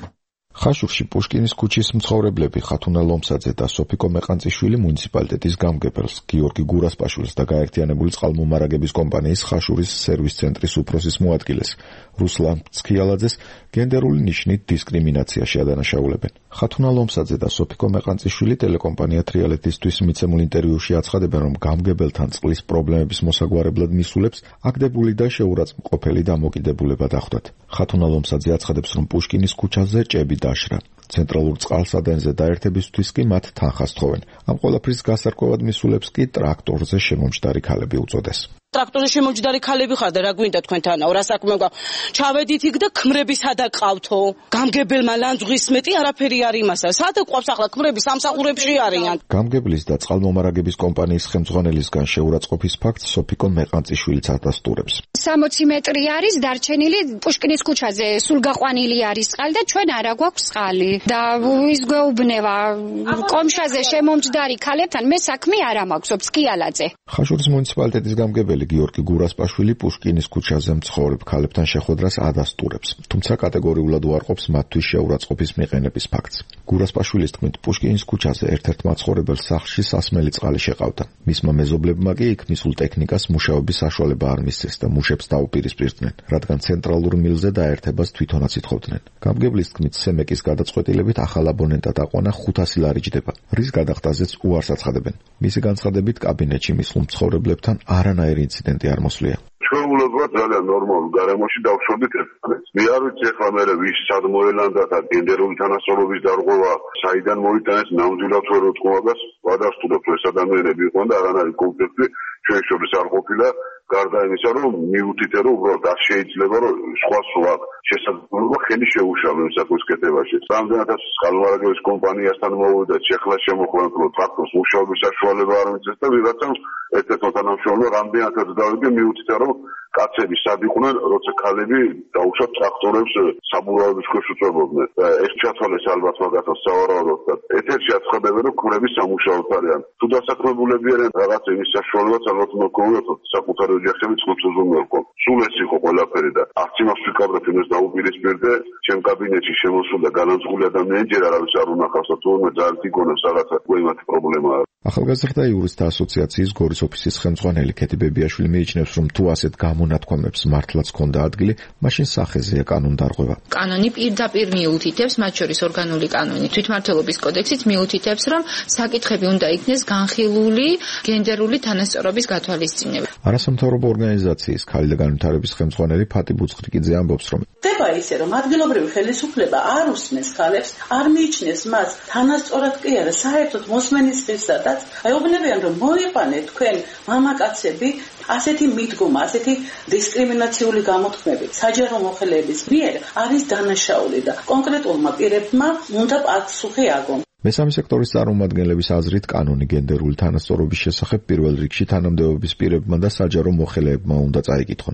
ხაშურში პუშკინის ქუჩის მცხოვრებლები ხათუნა ლომსაძე და სოფიკო მეყანწიშვილი მუნიციპალიტეტის გამგებელს გიორგი გურასპაშვილს და გაერთიანებული წყალმომარაგების კომპანიის ხაშურის სერვის ცენტრის უფროსის მოადგილეს რუსლან ცქიალაძეს გენდერული ნიშნით დისკრიმინაციაში ადანაშაულებენ. ხათუნა ლომსაძე და სოფიკო მეყანწიშვილი ტელეკომპანია თრიალეთისთვის მიცემულ ინტერვიუში აცხადებენ, რომ გამგებელთან წყლის პრობლემების მოსაგვარებლად მისულებს აგდებული და შეურაცხმყოფელი დამოკიდებულება დახვდათ. ხათუნა ლომსაძე აცხადებს, რომ პუშკინის ქუჩაზე ჭები დაშრა. ცენტრალურ წყალსადენზე დაერთებისთვის კი მათ თანხას თხოვენ. ამ ყველაფრის გასარკვევად მისულებს კი ტრაქტორზე შემომჯდარი ქალები უწოდეს. ტრაქტორზე შემოჯდარი ქალები ხარ და რა გვინდა თქვენთანაო, რა საქმე გვაქვს? ჩავედით იქ და ქმრები სადა ყავთო? გამგებელმა ლანძღვის მეტი არაფერი არ იმასა. სადა ყავს ახლა ქმრები სამსახურებში არიან. გამგებლის და წყალმომარაგების კომპანიის ხელმძღვანელისგან შეურაცხყოფის ფაქტს სოფიკო მეყანწიშვილიც ადასტურებს. სამოცი მეტრი არის დარჩენილი პუშკინის ქუჩაზე, სულ გაყვანილი არის წყალი და ჩვენ არა გვაქვს წყალი. და ის გვეუბნება კომშაზე შემომჯდარი ქალებთან მე საქმე არ მაქვს, ოფსკიალაძე. ხაშურის მუნიციპალიტეტის გამგებელი გიორგი გურასპაშვილი პუშკინის ქუჩაზე მცხოვრებ ქალებთან შეხვედრას ადასტურებს, თუმცა კატეგორიულად უარყოფს მათთვის შეურაცხყოფის მიყენების ფაქტს. გურასპაშვილის თქმით, პუშკინის ქუჩაზე ერთ-ერთ მაცხოვრებელ სახლში სასმელი წყალი შეყავდა. მისმა მეზობლებმა კი იქ მისულ ტექნიკას მუშაობის საშუალება არ მისცეს და მუშებს დაუპირისპირდნენ, რადგან ცენტრალურ მილზე დაერთებას თვითონაც ითხოვდნენ. გამგებლის თქმით, სემეკის გადაწყვეტილებით ახალ აბონენტად აყვანა ხუთასი ლარი ჯდება, რის გადახდაზეც უარს აცხადებენ. მისი განცხადებით, კაბინეტში მისულ მცხოვრებლებთან არანაირი ინციდენტი არ მოსვლია. ჩვეულებრივად ძალიან ნორმალურ გარემოში დავშორდით ერთმანეთს. მე არ ვიცი ახლა მე ვის სად მოელანდა და გენდერული თანასწორობის დარღვევა საიდან მოიტანეს, ნამდვილად ვერ ვთქვა მაგას. ვადასტურებ, ეს ადამიანები იყვნენ და არანაირი კონფლიქტი ჩვენ შორის არ ყოფილა. გარდა იმისა, რომ მიუთითე, რომ უბრალოდ არ შეიძლება, რომ სხვა სხვა შესაძლებლობა ხელი შეუშალო იმ საკუთრის კეთებაში. რამდენადაც წყალმომარაგების კომპანიასთან მოვიდა, შეხლა შემოხვენ, რომ ტრაქტორს მუშაობის საშუალება არ მიცეს და ვიღაცამ ერთ-ერთი თანამშრომლო რამდენადაც დავიდგე, მიუთითე, რომ კაცები სად იყვნენ, როცა ქალები დაუშვათ ტრაქტორებს საბურავების ქვეშ უწევდნენ. ეს ჩათვალეს ალბათ მაგასაც სავარაუდოდ და ეთერში აცხადებენ, რომ ქურები სამუშაოდ არიან. თუ დასაქმებულები არიან რაღაც იმის საშუალებაც ალბათ მოგოვიოთ საკუთარი ოჯახები წყლებს უზრუნველყო. სულ ეს იყო ყველაფერი და არც იმას ვიკავდა, თუნდაც დაუპირისპირდე, ჩემ კაბინეტში შემოსულდა განანძღული ადამიანი, ჯერ არავის არ უნახავს და თურმე ძალიან თიგონებს რაღაცა გვემათი პრობლემაა. ახალგაზრდა იურისტთა ასოციაციის გორის ოფისის ხელმძღვანელი ქეთი ბებიაშვილი მიიჩნევს, რომ თუ ასეთ გამონათქვამებს მართლაც ჰქონდა ადგილი, მაშინ სახეზეა კანონდარღვევა. კანონი პირდაპირ მიუთითებს, მათ შორის ორგანული კანონი, თვითმმართველობის კოდექსით მიუთითებს, რომ საკითხები უნდა იქნეს განხილული გენდერული თანასწორობის გათვალისწინებით. არასამთავრობო ორგანიზაციის ქალი და განვითარების ხელმძღვანელი ფატი ბუცხრიკიძე ამბობს, რომ ხდება ისე, რომ ადგილობრივი ხელისუფლება არ უსმენს ქალებს, არ მიიჩნევს მას თანასწორად კი არა, საერთოდ მოსმენის ხილსადაც აიუბნებიან, რომ მოიყვანეთ თქვენ მამაკაცები ასეთი მიდგომა, ასეთი დისკრიმინაციული გამოთქმები საჯარო მოხელეების მიერ არის დანაშაული და კონკრეტულმა პირებმა უნდა პასუხი აგონ. მესამე სექტორის წარმომადგენლების აზრით კანონი გენდერული თანასწორობის შესახებ პირველ რიგში თანამდებობის პირებმა და საჯარო მოხელეებმა უნდა წაიკითხონ.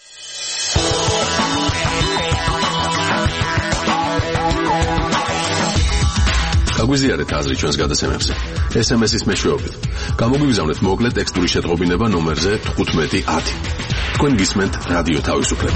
გაგვიზიარეთ აზრი ჩვენს გადაცემებზე. ეს ემ ეს-ის მეშვეობით. გამოგვიგზავნეთ მოკლე ტექსტური შეტყობინება ნომერზე თხუთმეტი ათი. თქვენ გისმენთ რადიო თავისუფლება.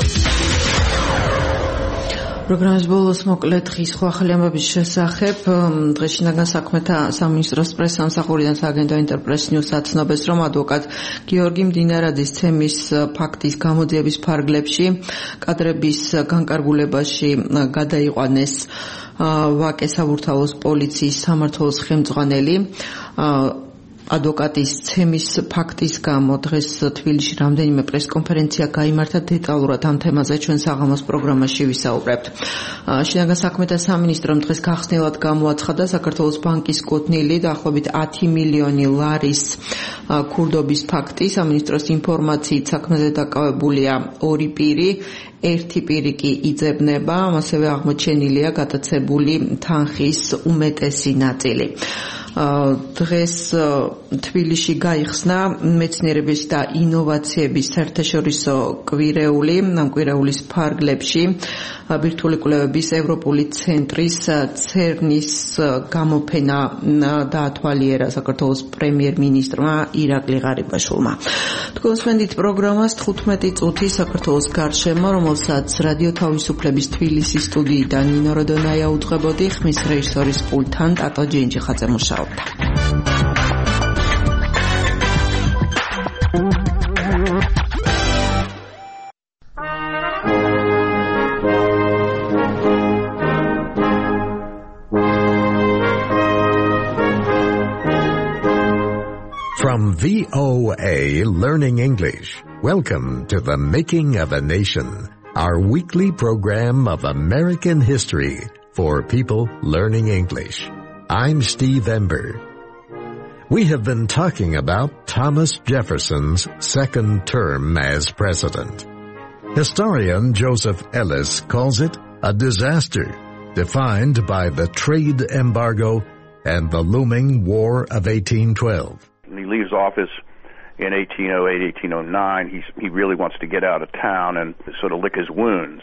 პროგრამის ბოლოს მოკლე დღის ხო ახალი ამბების შესახებ დღეს შინაგან საქმეთა სამინისტროს პრესსამსახურიდან სააგენტო ინტერპრეს ნიუს აცნობს, რომ ადვოკატ გიორგი მდინარაძის ცემის ფაქტის გამოძიების ფარგლებში კადრების განკარგულებაში გადაიყვანეს ვაკე საბურთალოს პოლიციის სამმართველოს ხელმძღვანელი ადვოკატის ცემის ფაქტის გამო დღეს თბილისში რამდენიმე პრესკონფერენცია გაიმართა. დეტალურად ამ თემაზე ჩვენ საღამოს პროგრამაში ვისაუბრებთ. შინაგან საქმეთა სამინისტრომ დღეს გახსნილად გამოაცხადა საქართველოს ბანკის კუთვნილი დაახლოებით ათი მილიონი ლარის ქურდობის ფაქტი. სამინისტროს ინფორმაციით საქმეზე დაკავებულია ორი პირი, ერთი პირი კი იძებნება, ასევე აღმოჩენილია გადაცებული თანხის უმეტესი ნაწილი. დღეს თბილისში გაიხსნა მეცნიერების და ინოვაციების საერთაშორისო კვირეული. ამ კვირეულის ფარგლებში ბირთვული კვლევების ევროპული ცენტრის ცერნის გამოფენა დაათვალიერა საქართველოს პრემიერ-მინისტრმა ირაკლი ღარიბაშვილმა. თქვენსმენდით პროგრამას თხუთმეტი წუთი საქართველოს გარშემო, რომელსაც რადიო თავისუფლების თბილისის სტუდიიდან ნინო როდონაია უძღვებოდი, ხმის რეჟისორის პულტთან ტატო ჯენჯიხაძე მუშაობდა. From V O A Learning English, welcome to the Making of a Nation, our weekly program of American history for people learning English. I'm Steve Ember. We have been talking about Thomas Jefferson's second term as president. Historian Joseph Ellis calls it a disaster, defined by the trade embargo and the looming War of eighteen twelve. He leaves office in eighteen oh eight, eighteen oh nine. He's, he really wants to get out of town and sort of lick his wounds.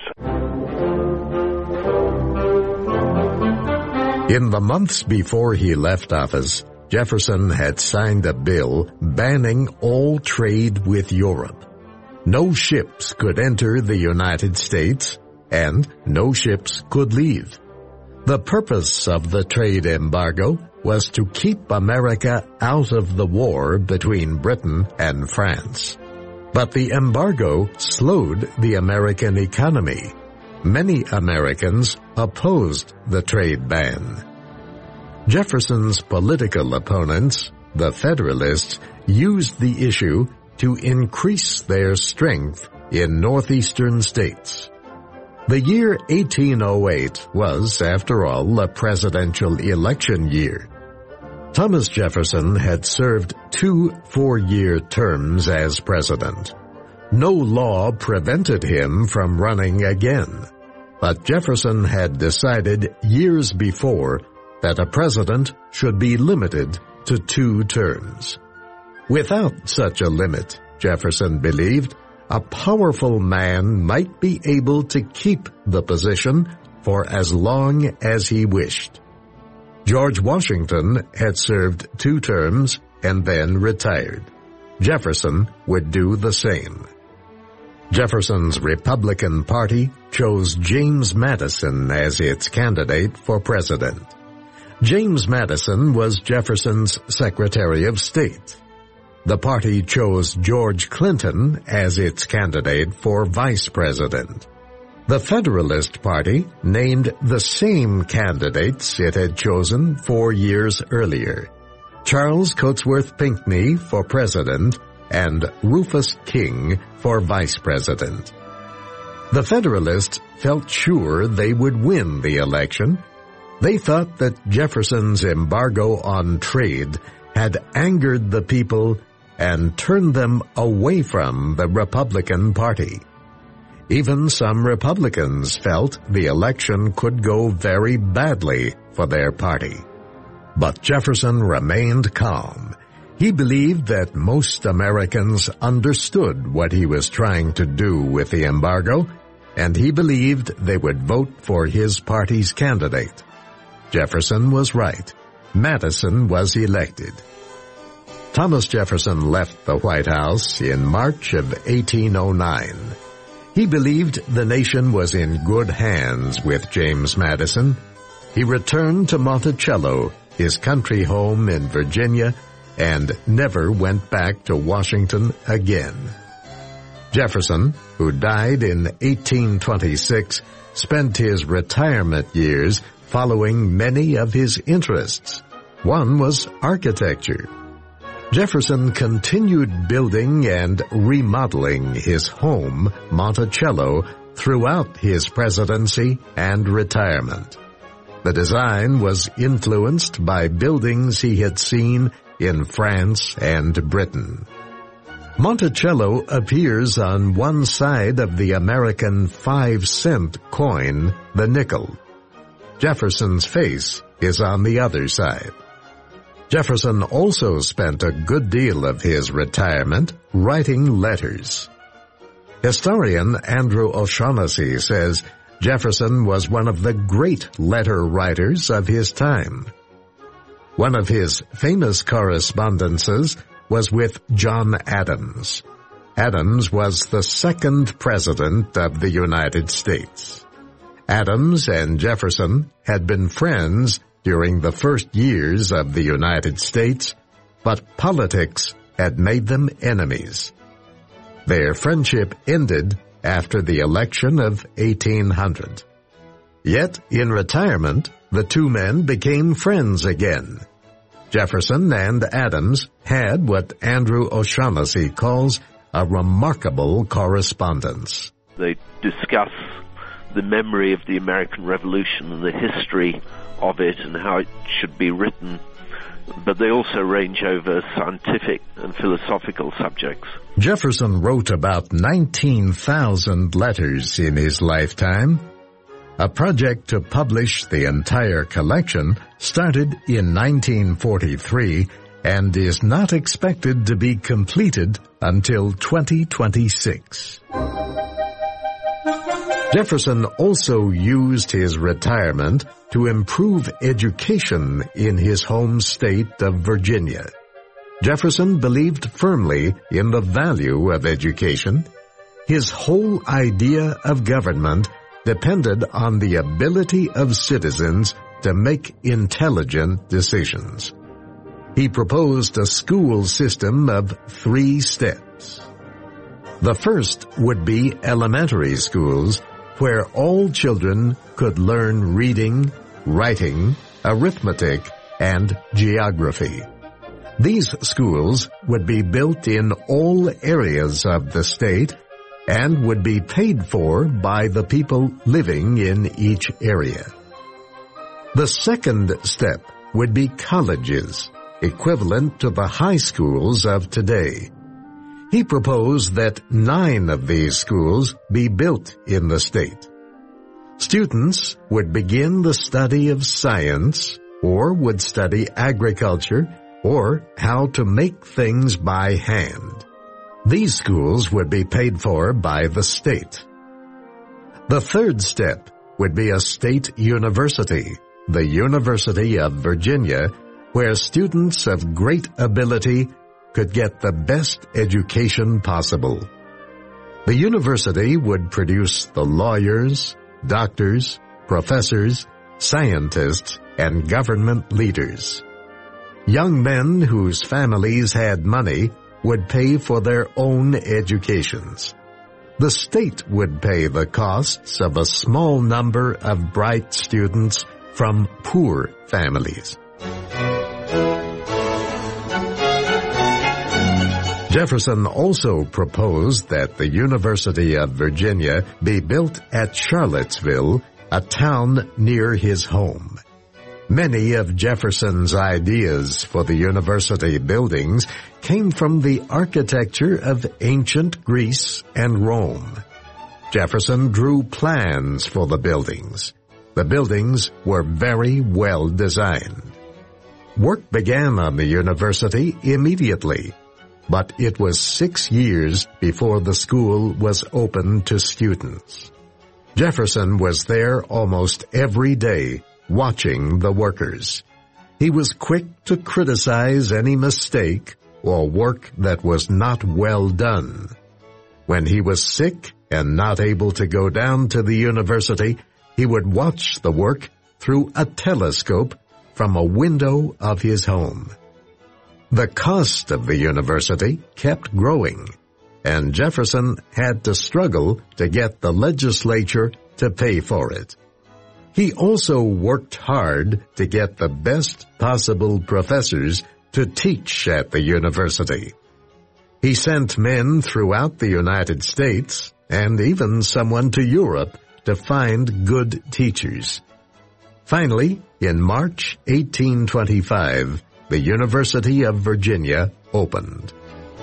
In the months before he left office, Jefferson had signed a bill banning all trade with Europe. No ships could enter the United States, and no ships could leave. The purpose of the trade embargo was to keep America out of the war between Britain and France. But the embargo slowed the American economy. Many Americans opposed the trade ban. Jefferson's political opponents, the Federalists, used the issue to increase their strength in northeastern states. The year eighteen oh eight was, after all, a presidential election year. Thomas Jefferson had served two four-year terms as president. No law prevented him from running again, but Jefferson had decided years before that a president should be limited to two terms. Without such a limit, Jefferson believed, a powerful man might be able to keep the position for as long as he wished. George Washington had served two terms and then retired. Jefferson would do the same. Jefferson's Republican Party chose James Madison as its candidate for president. James Madison was Jefferson's Secretary of State. The party chose George Clinton as its candidate for vice president. The Federalist Party named the same candidates it had chosen four years earlier, Charles Cotesworth Pinckney for president and Rufus King for vice president. The Federalists felt sure they would win the election. They thought that Jefferson's embargo on trade had angered the people and turned them away from the Republican Party. Even some Republicans felt the election could go very badly for their party. But Jefferson remained calm. He believed that most Americans understood what he was trying to do with the embargo, and he believed they would vote for his party's candidate. Jefferson was right. Madison was elected. Thomas Jefferson left the White House in March of eighteen oh nine. He believed the nation was in good hands with James Madison. He returned to Monticello, his country home in Virginia, and never went back to Washington again. Jefferson, who died in eighteen twenty-six, spent his retirement years following many of his interests. One was architecture. Jefferson continued building and remodeling his home, Monticello, throughout his presidency and retirement. The design was influenced by buildings he had seen in France and Britain. Monticello appears on one side of the American five-cent coin, the nickel. Jefferson's face is on the other side. Jefferson also spent a good deal of his retirement writing letters. Historian Andrew O'Shaughnessy says Jefferson was one of the great letter writers of his time. One of his famous correspondences was with John Adams. Adams was the second president of the United States. Adams and Jefferson had been friends during the first years of the United States, but politics had made them enemies. Their friendship ended after the election of eighteen hundred. Yet, in retirement, the two men became friends again. Jefferson and Adams had what Andrew O'Shaughnessy calls a remarkable correspondence. They discuss the memory of the American Revolution and the history of it and how it should be written, but they also range over scientific and philosophical subjects. Jefferson wrote about nineteen thousand letters in his lifetime. A project to publish the entire collection started in nineteen forty-three and is not expected to be completed until twenty twenty-six. Jefferson also used his retirement to improve education in his home state of Virginia. Jefferson believed firmly in the value of education. His whole idea of government depended on the ability of citizens to make intelligent decisions. He proposed a school system of three steps. The first would be elementary schools, where all children could learn reading, writing, arithmetic, and geography. These schools would be built in all areas of the state and would be paid for by the people living in each area. The second step would be colleges, equivalent to the high schools of today. He proposed that nine of these schools be built in the state. Students would begin the study of science, or would study agriculture, or how to make things by hand. These schools would be paid for by the state. The third step would be a state university, the University of Virginia, where students of great ability could get the best education possible. The university would produce the lawyers, doctors, professors, scientists, and government leaders. Young men whose families had money would pay for their own educations. The state would pay the costs of a small number of bright students from poor families. Jefferson also proposed that the University of Virginia be built at Charlottesville, a town near his home. Many of Jefferson's ideas for the university buildings came from the architecture of ancient Greece and Rome. Jefferson drew plans for the buildings. The buildings were very well designed. Work began on the university immediately, but it was six years before the school was open to students. Jefferson was there almost every day, watching the workers. He was quick to criticize any mistake or work that was not well done. When he was sick and not able to go down to the university, he would watch the work through a telescope from a window of his home. The cost of the university kept growing, and Jefferson had to struggle to get the legislature to pay for it. He also worked hard to get the best possible professors to teach at the university. He sent men throughout the United States and even someone to Europe to find good teachers. Finally, in March eighteen twenty-five, the University of Virginia opened.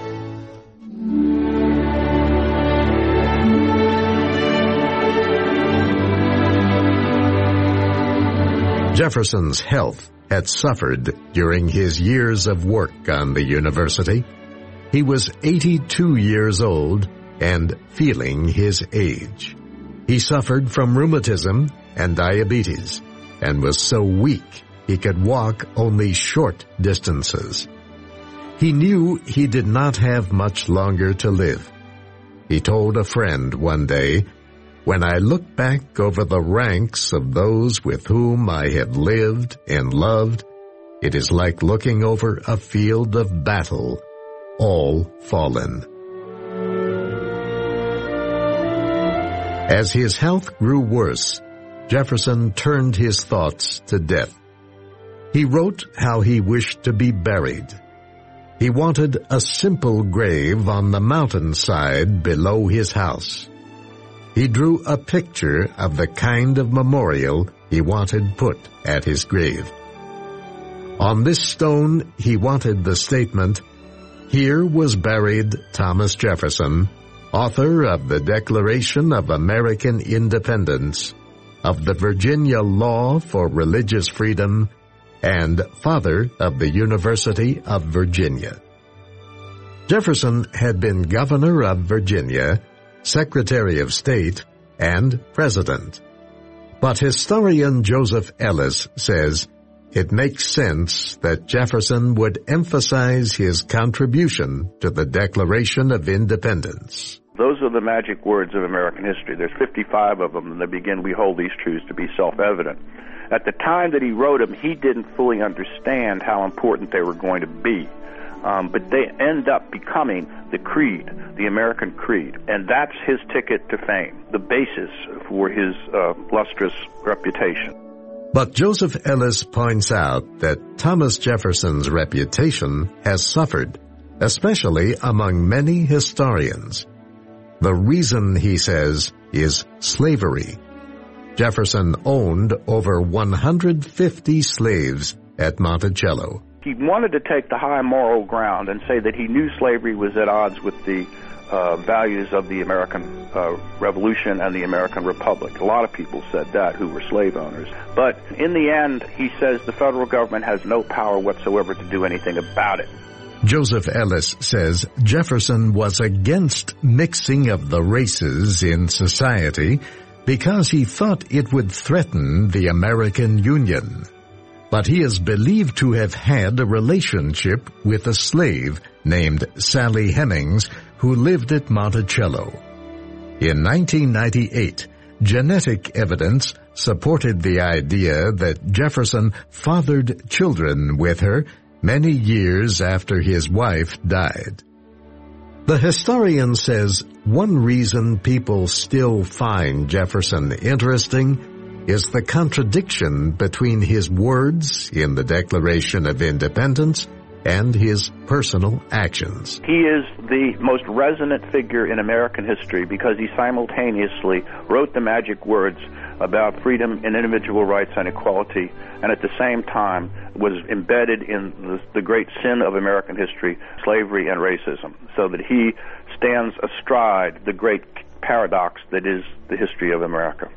Jefferson's health had suffered during his years of work on the university. He was eighty-two years old and feeling his age. He suffered from rheumatism and diabetes and was so weak he could walk only short distances. He knew he did not have much longer to live. He told a friend one day, "When I look back over the ranks of those with whom I have lived and loved, it is like looking over a field of battle, all fallen." As his health grew worse, Jefferson turned his thoughts to death. He wrote how he wished to be buried. He wanted a simple grave on the mountainside below his house. He drew a picture of the kind of memorial he wanted put at his grave. On this stone, he wanted the statement, "Here was buried Thomas Jefferson, author of the Declaration of American Independence, of the Virginia Law for Religious Freedom, and father of the University of Virginia." Jefferson had been governor of Virginia, Secretary of State, and President. But historian Joseph Ellis says it makes sense that Jefferson would emphasize his contribution to the Declaration of Independence. Those are the magic words of American history. There's fifty-five of them, and they begin, "We hold these truths to be self-evident." At the time that he wrote them, he didn't fully understand how important they were going to be. Um, but they end up becoming the creed, the American creed. And that's his ticket to fame, the basis for his uh, lustrous reputation. But Joseph Ellis points out that Thomas Jefferson's reputation has suffered, especially among many historians. The reason, he says, is slavery. Jefferson owned over one hundred fifty slaves at Monticello. He wanted to take the high moral ground and say that he knew slavery was at odds with the uh, values of the American uh, Revolution and the American Republic. A lot of people said that who were slave owners. But in the end, he says the federal government has no power whatsoever to do anything about it. Joseph Ellis says Jefferson was against mixing of the races in society because he thought it would threaten the American Union. But he is believed to have had a relationship with a slave named Sally Hemings who lived at Monticello. In nineteen ninety-eight, genetic evidence supported the idea that Jefferson fathered children with her many years after his wife died. The historian says one reason people still find Jefferson interesting is the contradiction between his words in the Declaration of Independence and his personal actions. He is the most resonant figure in American history because he simultaneously wrote the magic words about freedom and individual rights and equality, and at the same time was embedded in the, the great sin of American history, slavery and racism, so that he stands astride the great paradox that is the history of America.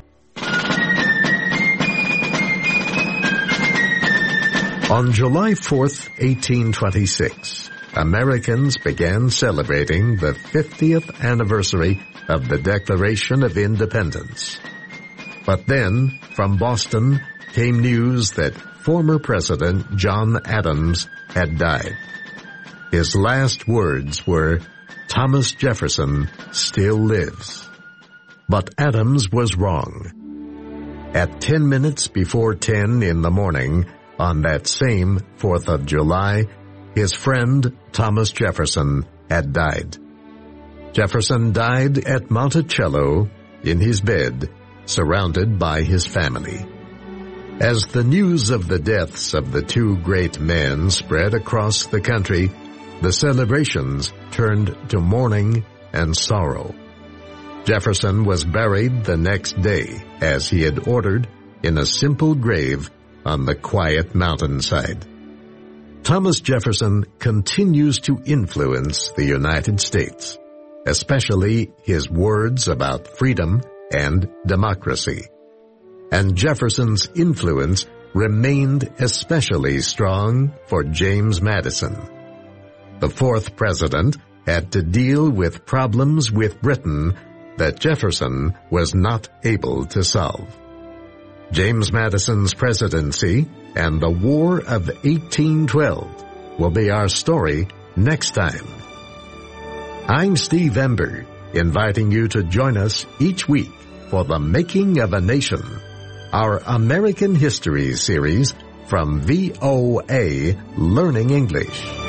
On July fourth, eighteen twenty-six, Americans began celebrating the fiftieth anniversary of the Declaration of Independence. But then, from Boston, came news that former President John Adams had died. His last words were, "Thomas Jefferson still lives." But Adams was wrong. At ten minutes before ten in the morning, on that same fourth of July, his friend Thomas Jefferson had died. Jefferson died at Monticello in his bed, surrounded by his family. As the news of the deaths of the two great men spread across the country, the celebrations turned to mourning and sorrow. Jefferson was buried the next day, as he had ordered, in a simple grave on the quiet mountainside. Thomas Jefferson continues to influence the United States, especially his words about freedom and democracy. And Jefferson's influence remained especially strong for James Madison. The fourth president had to deal with problems with Britain that Jefferson was not able to solve. James Madison's presidency and the War of eighteen twelve will be our story next time. I'm Steve Ember, inviting you to join us each week for The Making of a Nation, our American History series from V O A Learning English.